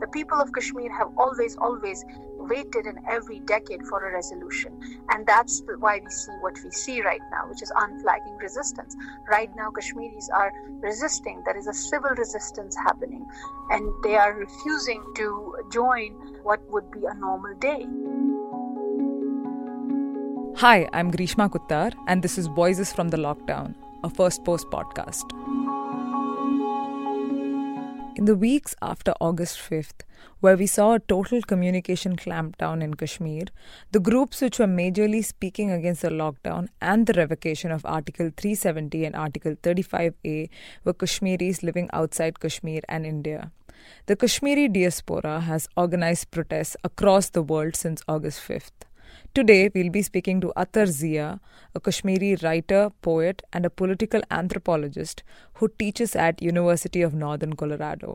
people of Kashmir have always waited in every decade for a resolution. And that's why we see what we see right now, which is unflagging resistance. Right now, Kashmiris are resisting. There is a civil resistance happening, and they are refusing to join what would be a normal day. Hi, I'm Grishma Kuttar, and this is Voices from the Lockdown, a First Post podcast. In the weeks after August 5th, where we saw a total communication clampdown in Kashmir, the groups which were majorly speaking against the lockdown and the revocation of Article 370 and Article 35A were Kashmiris living outside Kashmir and India. The Kashmiri diaspora has organized protests across the world since August 5th. Today, we'll be speaking to Atar Zia, a Kashmiri writer, poet, and a political anthropologist who teaches at University of Northern Colorado.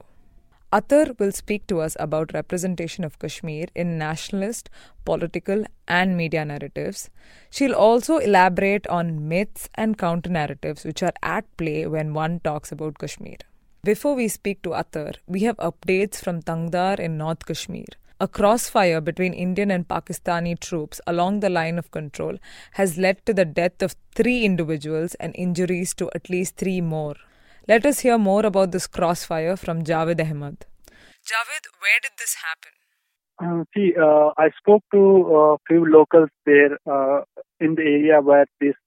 Atar will speak to us about representation of Kashmir in nationalist, political, and media narratives. She'll also elaborate on myths and counter-narratives which are at play when one talks about Kashmir. Before we speak to Atar, we have updates from Tangdar in North Kashmir. A crossfire between Indian and Pakistani troops along the line of control has led to the death of 3 individuals and injuries to at least 3 more. Let us hear more about this crossfire from Javed Ahmed. Javed, where did this happen? I spoke to a few locals there in the area where this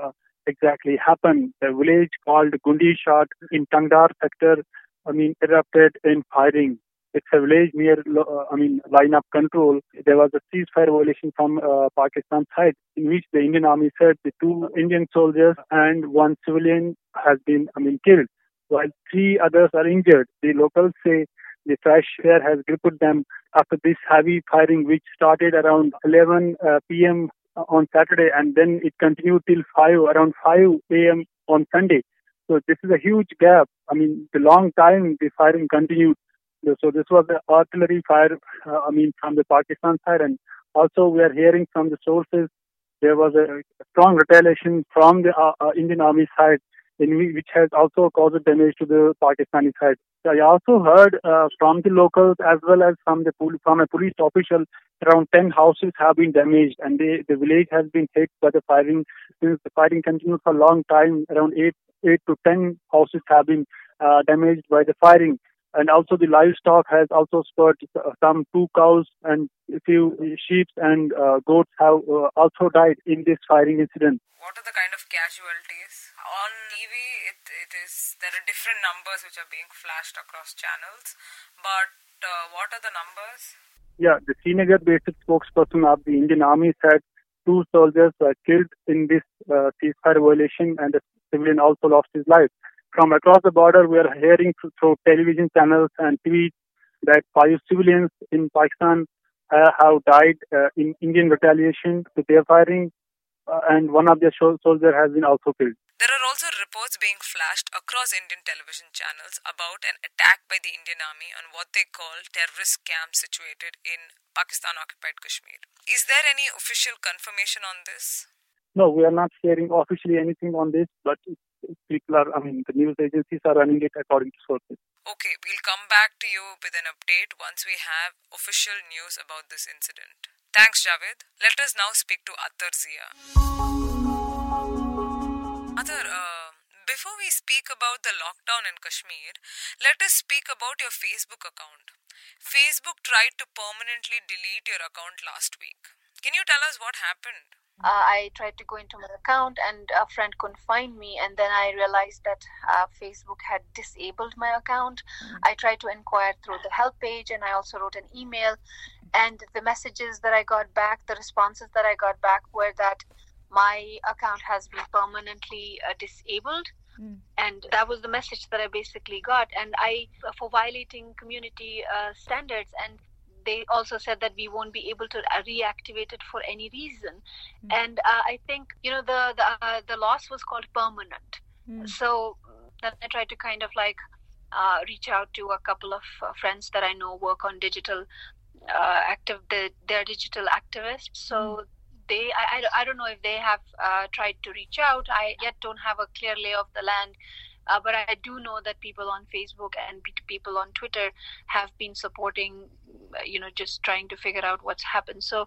exactly happened. The village called Gundi Shot in Tangdar sector, erupted in firing. It's a village near, line of control. There was a ceasefire violation from Pakistan side, in which the Indian army said the 2 Indian soldiers and 1 civilian has been, killed, while 3 others are injured. The locals say the fresh air has gripped them after this heavy firing, which started around 11 p.m. on Saturday, and then it continued till around 5 a.m. on Sunday. So this is a huge gap. The long time the firing continued. So this was the artillery fire, from the Pakistan side, and also we are hearing from the sources there was a strong retaliation from the Indian army side, which has also caused damage to the Pakistani side. So I also heard from the locals as well as from a police official, around 10 houses have been damaged, and the village has been hit by the firing. Since the firing continued for a long time, around 8 to 10 houses have been damaged by the firing. And also the livestock has also suffered. Some 2 cows and a few sheep and goats have also died in this firing incident. What are the kind of casualties? On TV, there are different numbers which are being flashed across channels. But what are the numbers? Yeah, the Srinagar-based spokesperson of the Indian Army said 2 soldiers were killed in this ceasefire violation, and the civilian also lost his life. From across the border, we are hearing through television channels and tweets that 5 civilians in Pakistan have died in Indian retaliation to their firing, and one of their soldiers has been also killed. There are also reports being flashed across Indian television channels about an attack by the Indian Army on what they call terrorist camps situated in Pakistan-occupied Kashmir. Is there any official confirmation on this? No, we are not sharing officially anything on this, but people are, the news agencies are running it according to sources. Okay, we'll come back to you with an update once we have official news about this incident. Thanks, Javed. Let us now speak to Atar Zia. Atar, before we speak about the lockdown in Kashmir, let us speak about your Facebook account. Facebook tried to permanently delete your account last week. Can you tell us what happened? I tried to go into my account and a friend couldn't find me, and then I realized that Facebook had disabled my account. I tried to inquire through the help page, and I also wrote an email, and the messages that I got back, the responses that I got back were that my account has been permanently disabled. And that was the message that I basically got, and for violating community standards, and they also said that we won't be able to reactivate it for any reason. And I think, the loss was called permanent. So then I tried to kind of reach out to a couple of friends that I know work on digital they're digital activists. So I don't know if they have tried to reach out. I yet don't have a clear lay of the land But I do know that people on Facebook and people on Twitter have been supporting, just trying to figure out what's happened. So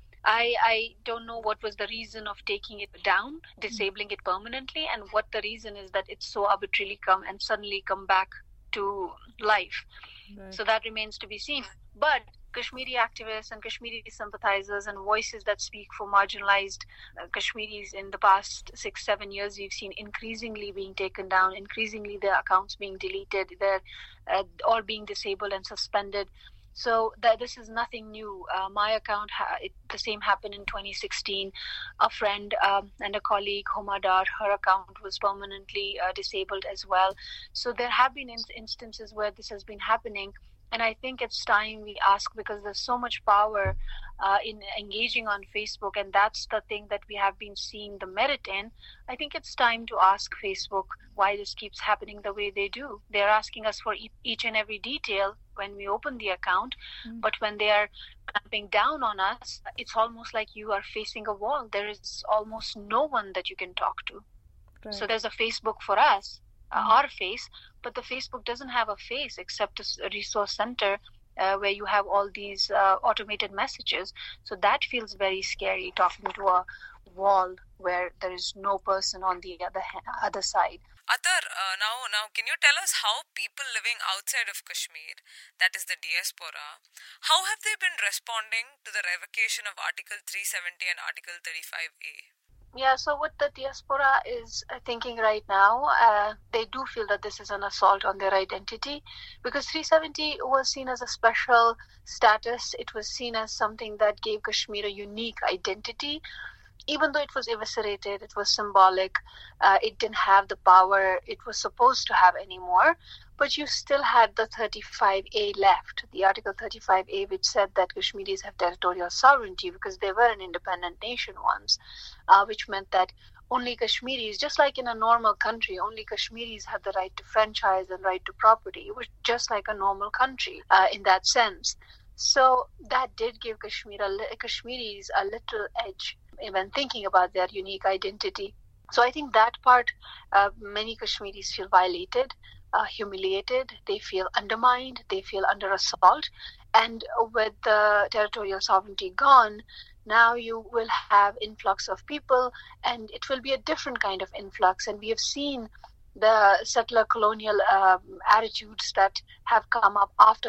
I don't know what was the reason of taking it down, disabling it permanently, and what the reason is that it's so arbitrarily suddenly come back to life. Right. So that remains to be seen. But Kashmiri activists and Kashmiri sympathizers and voices that speak for marginalized Kashmiris in the past 6-7 years, we've seen increasingly being taken down, increasingly their accounts being deleted, they're all being disabled and suspended. So this is nothing new. My account, the same happened in 2016. A friend and a colleague, Homa Dar, her account was permanently disabled as well. So there have been instances where this has been happening. And I think it's time we ask, because there's so much power in engaging on Facebook, and that's the thing that we have been seeing the merit in. I think it's time to ask Facebook why this keeps happening the way they do. They're asking us for each and every detail when we open the account, but when they are clamping down on us, it's almost like you are facing a wall. There is almost no one that you can talk to. Right. So there's a Facebook for us, our face, but the Facebook doesn't have a face except a resource center where you have all these automated messages. So that feels very scary, talking to a wall where there is no person on the other side. Athar, now can you tell us how people living outside of Kashmir, that is the diaspora, how have they been responding to the revocation of Article 370 and Article 35A? Yeah, so what the diaspora is thinking right now, they do feel that this is an assault on their identity, because 370 was seen as a special status. It was seen as something that gave Kashmir a unique identity. Even though it was eviscerated, it was symbolic, it didn't have the power it was supposed to have anymore, but you still had the 35A left, the Article 35A, which said that Kashmiris have territorial sovereignty because they were an independent nation once, which meant that only Kashmiris, just like in a normal country, only Kashmiris have the right to franchise and right to property. It was just like a normal country in that sense. So that did give Kashmiris a little edge when thinking about their unique identity. So I think that part, many Kashmiris feel violated, humiliated, they feel undermined, they feel under assault. And with the territorial sovereignty gone, now you will have influx of people, and it will be a different kind of influx. And we have seen the settler colonial attitudes that have come up after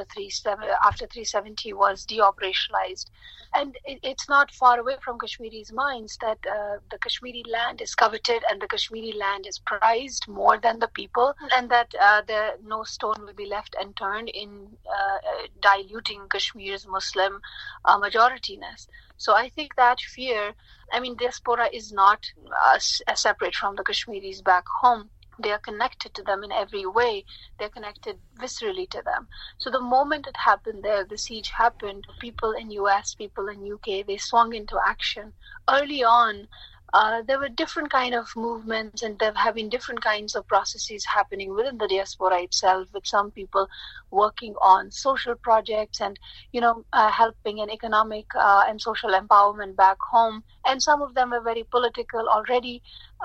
370 was deoperationalized. And it's not far away from Kashmiris' minds that the Kashmiri land is coveted and the Kashmiri land is prized more than the people, and that no stone will be left unturned in diluting Kashmir's Muslim majorityness. So I think that fear, diaspora is not separate from the Kashmiris back home. They are connected to them in every way. They're connected viscerally to them. So the moment it happened there, the siege happened, people in US, people in UK, they swung into action. Early on, there were different kind of movements, and there have been different kinds of processes happening within the diaspora itself, with some people working on social projects and, helping in economic and social empowerment back home. And some of them were very political already.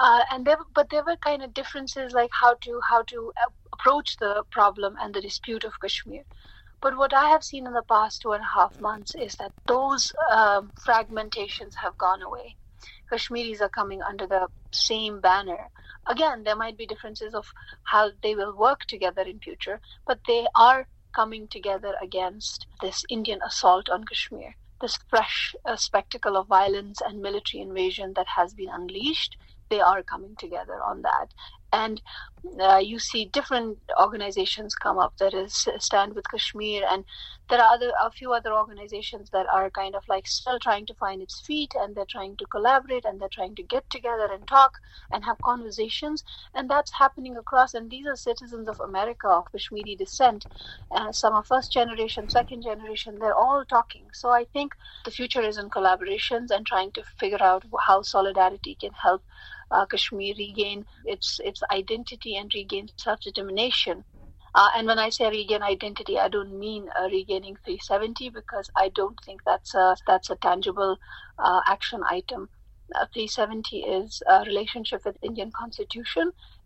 But there were kind of differences, like how to approach the problem and the dispute of Kashmir. But what I have seen in the past 2.5 months is that those fragmentations have gone away. Kashmiris are coming under the same banner. Again, there might be differences of how they will work together in future, but they are coming together against this Indian assault on Kashmir, this fresh spectacle of violence and military invasion that has been unleashed. They are coming together on that. And you see different organizations come up. There is Stand with Kashmir, and there are a few other organizations that are kind of like still trying to find its feet, and they're trying to collaborate, and they're trying to get together and talk and have conversations. And that's happening across. And these are citizens of America of Kashmiri descent. Some are first generation, second generation. They're all talking. So I think the future is in collaborations and trying to figure out how solidarity can help Kashmir regain its identity and regain self-determination. And when I say regain identity, I don't mean regaining 370, because I don't think that's a tangible action item. 370 is a relationship with Indian Constitution,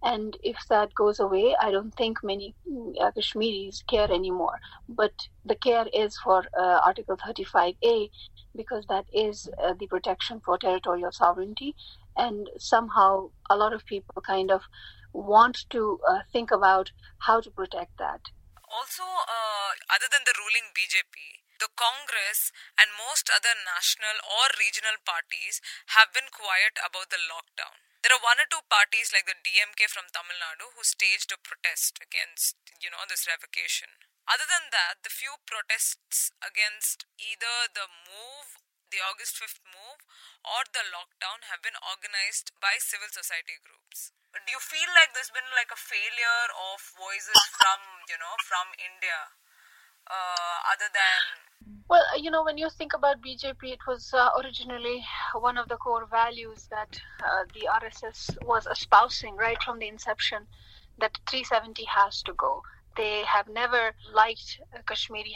And if that goes away, I don't think many Kashmiris care anymore. But the care is for Article 35A, because that is the protection for territorial sovereignty. And somehow a lot of people kind of want to think about how to protect that. Also, other than the ruling BJP, the Congress and most other national or regional parties have been quiet about the lockdown. There are one or two parties like the DMK from Tamil Nadu who staged a protest against, this revocation. Other than that, the few protests against either the August 5th move or the lockdown have been organized by civil society groups. Do you feel like there's been like a failure of voices from India, other than... Well, when you think about BJP, it was originally one of the core values that the RSS was espousing right from the inception, that 370 has to go. They have never liked Kashmir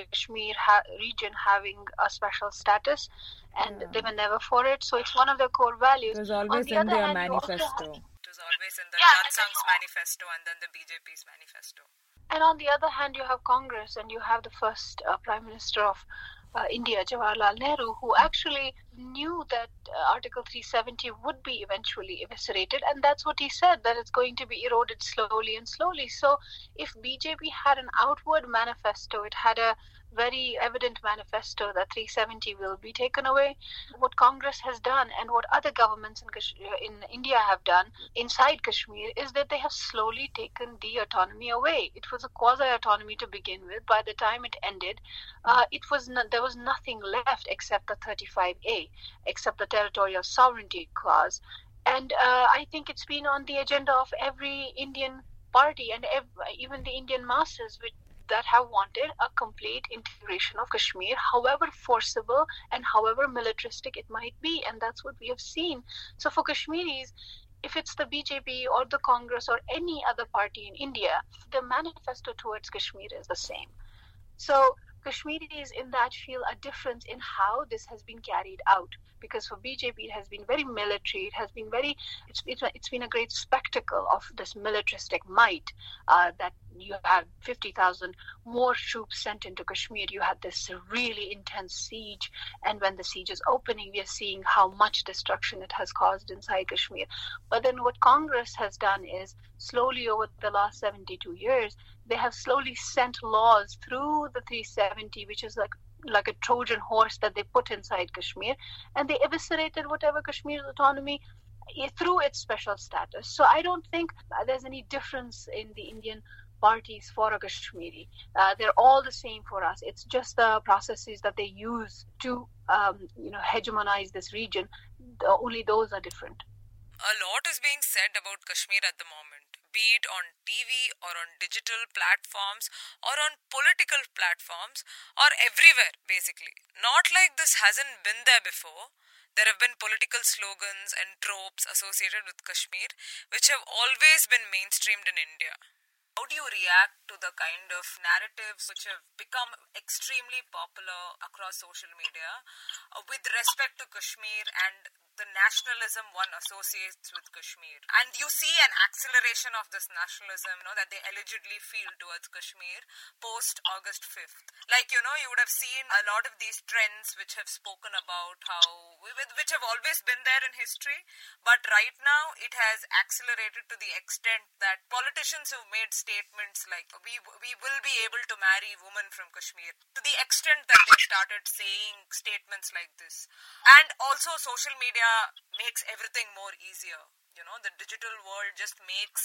region having a special status, and they were never for it. So it's one of their core values. It was always in their manifesto. It was always in the Jan Sangh's manifesto and then the BJP's manifesto. And on the other hand, you have Congress, and you have the first Prime Minister of India, Jawaharlal Nehru, who actually knew that Article 370 would be eventually eviscerated, and that's what he said, that it's going to be eroded slowly and slowly. So if BJP had an outward manifesto, it had a very evident manifesto that 370 will be taken away. What Congress has done and what other governments in India have done inside Kashmir is that they have slowly taken the autonomy away. It was a quasi-autonomy to begin with. By the time it ended, there was nothing left except the 35A, except the territorial sovereignty clause. And I think it's been on the agenda of every Indian party and even the Indian masses that have wanted a complete integration of Kashmir, however forcible and however militaristic it might be. And that's what we have seen. So for Kashmiris, if it's the BJP or the Congress or any other party in India, the manifesto towards Kashmir is the same. So Kashmiris in that feel a difference in how this has been carried out. Because for BJP, it has been very military. It has been it's been a great spectacle of this militaristic might, that you had 50,000 more troops sent into Kashmir. You had this really intense siege. And when the siege is opening, we are seeing how much destruction it has caused inside Kashmir. But then what Congress has done is slowly over the last 72 years, they have slowly sent laws through the 370, which is like a Trojan horse that they put inside Kashmir, and they eviscerated whatever Kashmir's autonomy through its special status. So I don't think there's any difference in the Indian parties for a Kashmiri. They're all the same for us. It's just the processes that they use to hegemonize this region. Only those are different. A lot is being said about Kashmir at the moment, be it on TV or on digital platforms or on political platforms or everywhere, basically. Not like this hasn't been there before. There have been political slogans and tropes associated with Kashmir, which have always been mainstreamed in India. How do you react to the kind of narratives which have become extremely popular across social media with respect to Kashmir and the nationalism one associates with Kashmir? And you see an acceleration of this nationalism, that they allegedly feel towards Kashmir post August 5th. Like, you would have seen a lot of these trends which have spoken about which have always been there in history, but right now it has accelerated to the extent that politicians have made statements like, we will be able to marry women from Kashmir, to the extent that they started saying statements like this. And also social media makes everything more easier. The digital world just makes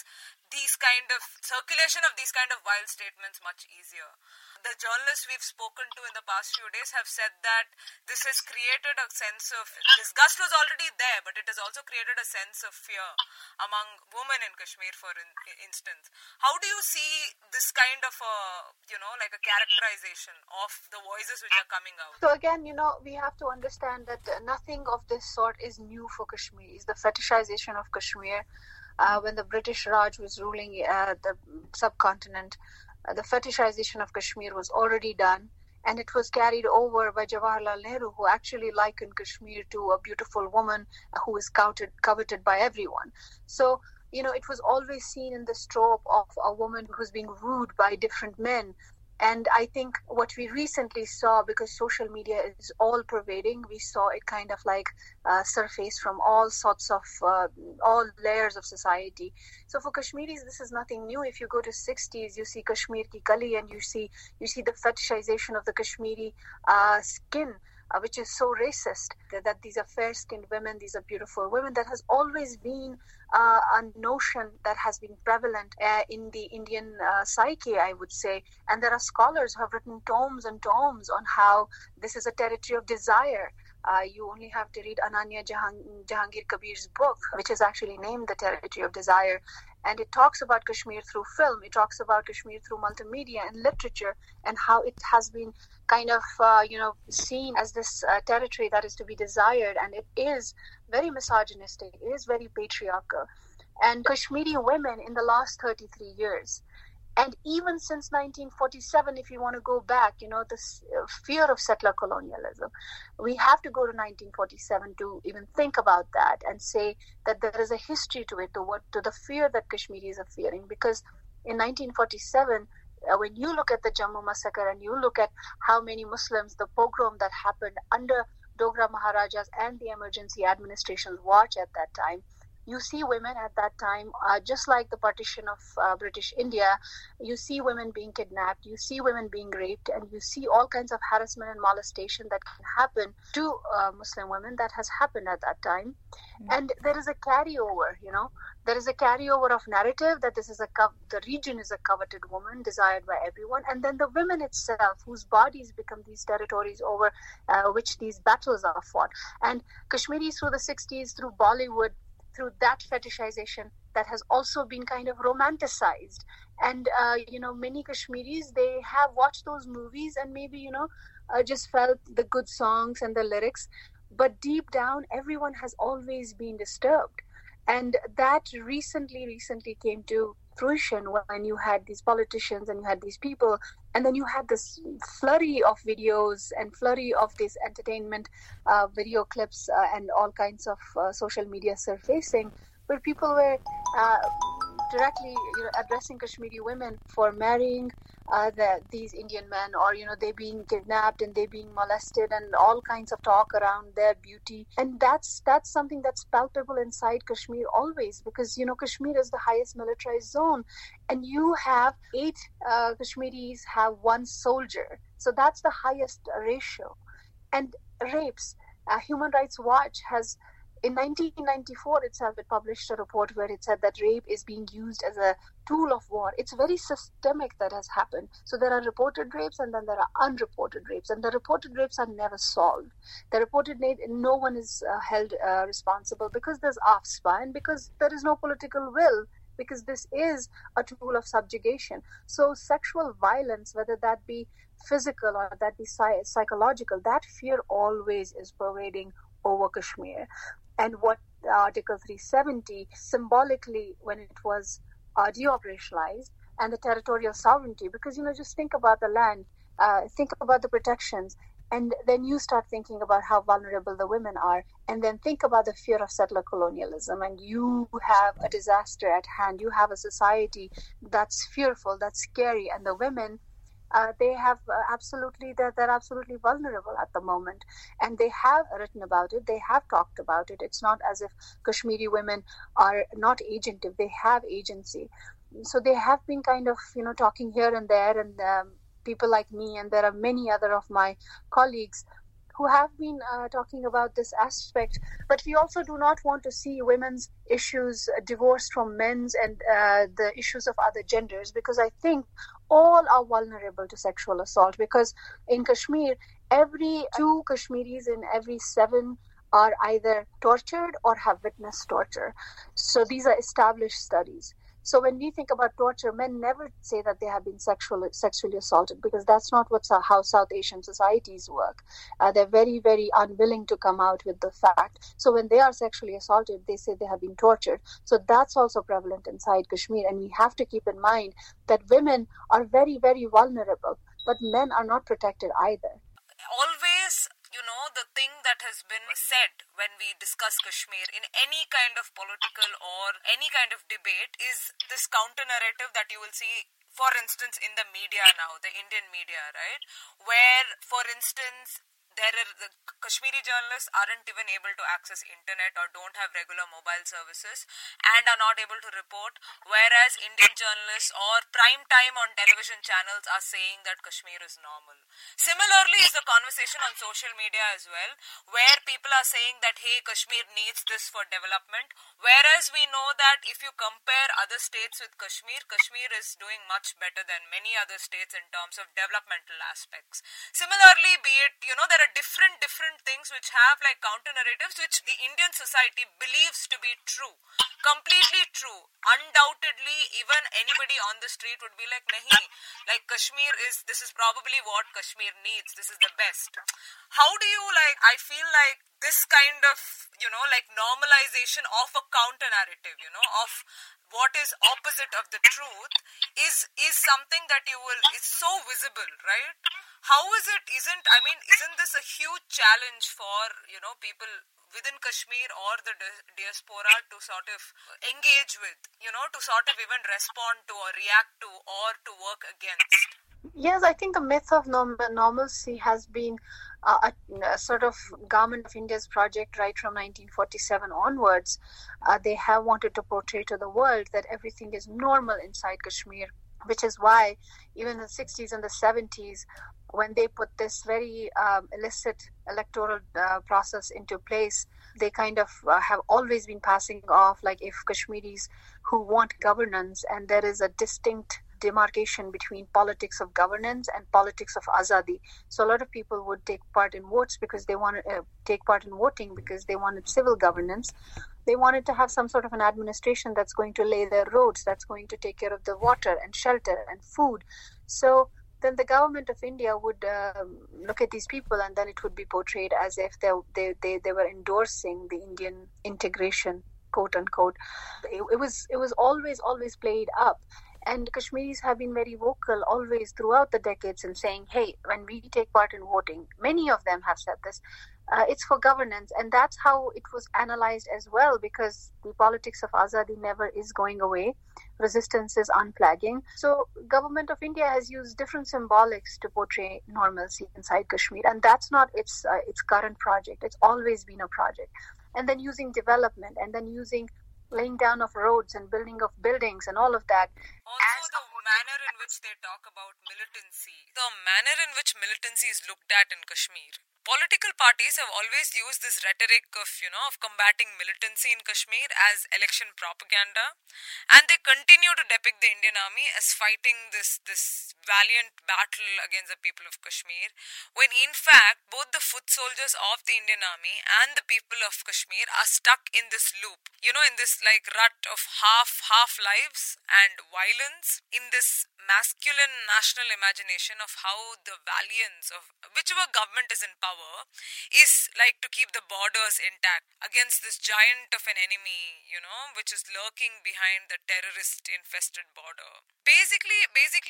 circulation of these kind of wild statements much easier. The journalists we've spoken to in the past few days have said that this has created a sense of disgust was already there, but it has also created a sense of fear among women in Kashmir, for instance. How do you see this kind of like a characterization of the voices which are coming out? So again, we have to understand that nothing of this sort is new for Kashmiris. The fetishization of Kashmir, when the British Raj was ruling the subcontinent, the fetishization of Kashmir was already done, and it was carried over by Jawaharlal Nehru, who actually likened Kashmir to a beautiful woman who is coveted by everyone. So it was always seen in the trope of a woman who's being wooed by different men. And I think what we recently saw, because social media is all pervading, we saw it kind of like surface from all sorts of, all layers of society. So for Kashmiris, this is nothing new. If you go to 60s, you see Kashmir Ki Kali, and you see the fetishization of the Kashmiri skin, which is so racist, that these are fair-skinned women, these are beautiful women. That has always been a notion that has been prevalent in the Indian psyche, I would say. And there are scholars who have written tomes and tomes on how this is a territory of desire. You only have to read Ananya Jahangir Kabir's book, which is actually named The Territory of Desire. And it talks about Kashmir through film. It talks about Kashmir through multimedia and literature, and how it has been kind of, seen as this territory that is to be desired. And it is very misogynistic. It is very patriarchal. And Kashmiri women in the last 33 years, and even since 1947, if you want to go back, this fear of settler colonialism, we have to go to 1947 to even think about that and say that there is a history to it, to the fear that Kashmiris are fearing. Because in 1947, when you look at the Jammu massacre and you look at how many Muslims, the pogrom that happened under Dogra Maharajas and the emergency administration's watch at that time, you see women at that time, just like the partition of British India, you see women being kidnapped, you see women being raped, and you see all kinds of harassment and molestation that can happen to Muslim women. That has happened at that time. And there is a carryover, there is a carryover of narrative that the region is a coveted woman, desired by everyone. And then the women itself, whose bodies become these territories over which these battles are fought. And Kashmiris through the 60s, through Bollywood, through that fetishization that has also been kind of romanticized. And, many Kashmiris, they have watched those movies and maybe, just felt the good songs and the lyrics. But deep down, everyone has always been disturbed. And that recently came to fruition when you had these politicians and you had these people, and then you had this flurry of videos and flurry of this entertainment video clips and all kinds of social media surfacing, where people were directly addressing Kashmiri women for marrying these Indian men, or they being kidnapped and they being molested, and all kinds of talk around their beauty. And that's something that's palpable inside Kashmir always, because Kashmir is the highest militarized zone, and you have 8 Kashmiris have 1 soldier, so that's the highest ratio. And rapes, Human Rights Watch has, in 1994 itself, it published a report where it said that rape is being used as a tool of war. It's very systemic that has happened. So there are reported rapes and then there are unreported rapes. And the reported rapes are never solved. The reported rape, no one is held responsible because there's AFSPA and because there is no political will, because this is a tool of subjugation. So sexual violence, whether that be physical or that be psychological, that fear always is pervading over Kashmir. And what Article 370 symbolically, when it was deoperationalized, and the territorial sovereignty, because, just think about the land, think about the protections, and then you start thinking about how vulnerable the women are, and then think about the fear of settler colonialism, and you have a disaster at hand. You have a society that's fearful, that's scary, and the women, they're absolutely vulnerable at the moment, and they have written about it. They have talked about it. It's not as if Kashmiri women are not agentive. They have agency. So they have been kind of, talking here and there, and people like me, and there are many other of my colleagues who have been talking about this aspect. But we also do not want to see women's issues divorced from men's and the issues of other genders, because I think all are vulnerable to sexual assault, because in Kashmir, every 2 Kashmiris in every 7 are either tortured or have witnessed torture. So these are established studies. So when we think about torture, men never say that they have been sexually assaulted, because that's not how South Asian societies work. They're very, very unwilling to come out with the fact. So when they are sexually assaulted, they say they have been tortured. So that's also prevalent inside Kashmir. And we have to keep in mind that women are very, very vulnerable, but men are not protected either. Always, the thing that has been said when we discuss Kashmir in any kind of political or any kind of debate is this counter-narrative that you will see, for instance, in the media now, the Indian media, right? Where, for instance, the Kashmiri journalists aren't even able to access internet or don't have regular mobile services and are not able to report, whereas Indian journalists or prime time on television channels are saying that Kashmir is normal. Similarly is the conversation on social media as well, where people are saying that, hey, Kashmir needs this for development, whereas we know that if you compare other states with Kashmir, Kashmir is doing much better than many other states in terms of developmental aspects. Similarly, be it, there are different things which have like counter narratives which the Indian society believes to be true, completely true. Undoubtedly, even anybody on the street would be like, nahi, like this is probably what Kashmir needs, this is the best. How do you I feel like this kind of, normalization of a counter narrative, of what is opposite of the truth is something that it's so visible, right? How isn't this a huge challenge for, people within Kashmir or the diaspora to sort of engage with, to sort of even respond to or react to or to work against? Yes, I think the myth of normalcy has been a sort of Government of India's project right from 1947 onwards. They have wanted to portray to the world that everything is normal inside Kashmir, which is why even in the 60s and the 70s, when they put this very illicit electoral process into place, they kind of have always been passing off like if Kashmiris who want governance, and there is a distinct demarcation between politics of governance and politics of azadi. So a lot of people would take part in votes because they wanted take part in voting because they wanted civil governance. They wanted to have some sort of an administration that's going to lay their roads, that's going to take care of the water and shelter and food. So then the government of India would look at these people, and then it would be portrayed as if they were endorsing the Indian integration, quote unquote. It was always played up. And Kashmiris have been very vocal always throughout the decades in saying, hey, when we take part in voting, many of them have said this, it's for governance. And that's how it was analyzed as well, because the politics of Azadi never is going away. Resistance is unflagging. So Government of India has used different symbolics to portray normalcy inside Kashmir. And that's not its current project. It's always been a project. And then using development, and then using laying down of roads and building of buildings and all of that. Also the manner in which they talk about militancy. The manner in which militancy is looked at in Kashmir. Political parties have always used this rhetoric of combating militancy in Kashmir as election propaganda, and they continue to depict the Indian army as fighting this valiant battle against the people of Kashmir, when in fact both the foot soldiers of the Indian army and the people of Kashmir are stuck in this loop, in this rut of half lives and violence, in this masculine national imagination of how the valiance of whichever government is in power is to keep the borders intact against this giant of an enemy, which is lurking behind the terrorist-infested border. Basically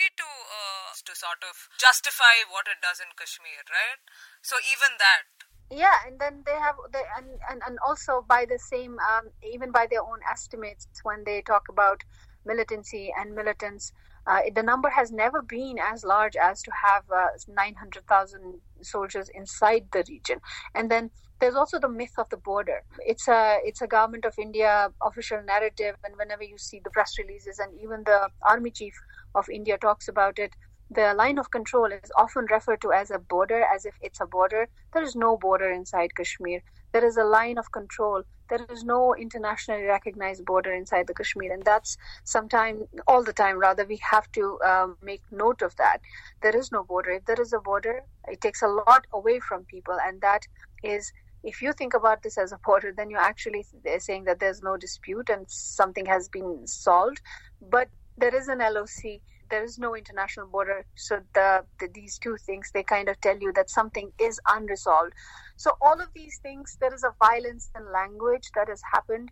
to sort of justify what it does in Kashmir, right? So even that. Yeah, and then and also by the same, even by their own estimates, when they talk about militancy and militants, the number has never been as large as to have 900,000 soldiers inside the region. And then there's also the myth of the border. It's a Government of India official narrative, and whenever you see the press releases, and even the Army Chief of India talks about it, the line of control is often referred to as a border, as if it's a border. There is no border inside Kashmir. There is a line of control. There is no internationally recognized border inside the Kashmir, and that's all the time, we have to make note of that. There is no border. If there is a border, it takes a lot away from people, and that is, if you think about this as a border, then you're actually saying that there's no dispute and something has been solved. But there is an LOC. There is no international border. So these two things, they kind of tell you that something is unresolved. So all of these things, there is a violence in language that has happened.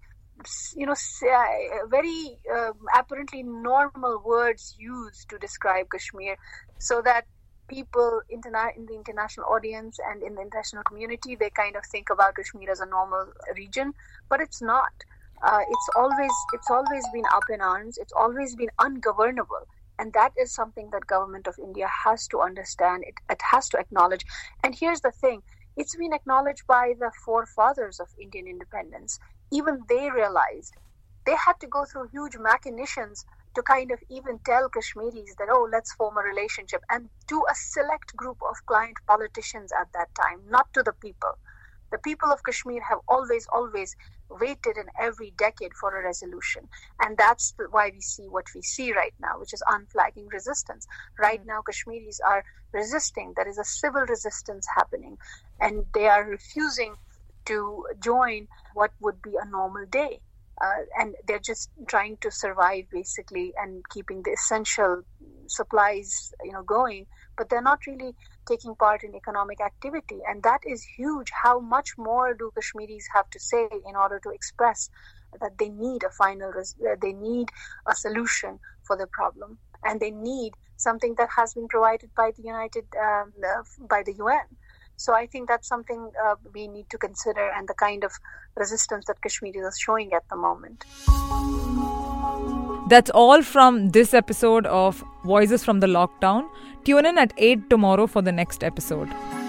Very apparently normal words used to describe Kashmir, so that people in the international audience and in the international community, they kind of think about Kashmir as a normal region, but it's not. It's always been up in arms. It's always been ungovernable. And that is something that government of India has to understand. It has to acknowledge. And here's the thing. It's been acknowledged by the forefathers of Indian independence. Even they realized they had to go through huge machinations to kind of even tell Kashmiris that, oh, let's form a relationship, and to a select group of client politicians at that time, not to the people. The people of Kashmir have always waited in every decade for a resolution. And that's why we see what we see right now, which is unflagging resistance. Right now, Kashmiris are resisting. There is a civil resistance happening, and they are refusing to join what would be a normal day. And they're just trying to survive, basically, and keeping the essential supplies, going. But they're not really taking part in economic activity, and that is huge. How much more do Kashmiris have to say in order to express that they need they need a solution for the problem, and they need something that has been provided by by the UN. So I think that's something we need to consider, and the kind of resistance that Kashmiris are showing at the moment. That's all from this episode of Voices from the Lockdown. Tune in at 8 tomorrow for the next episode.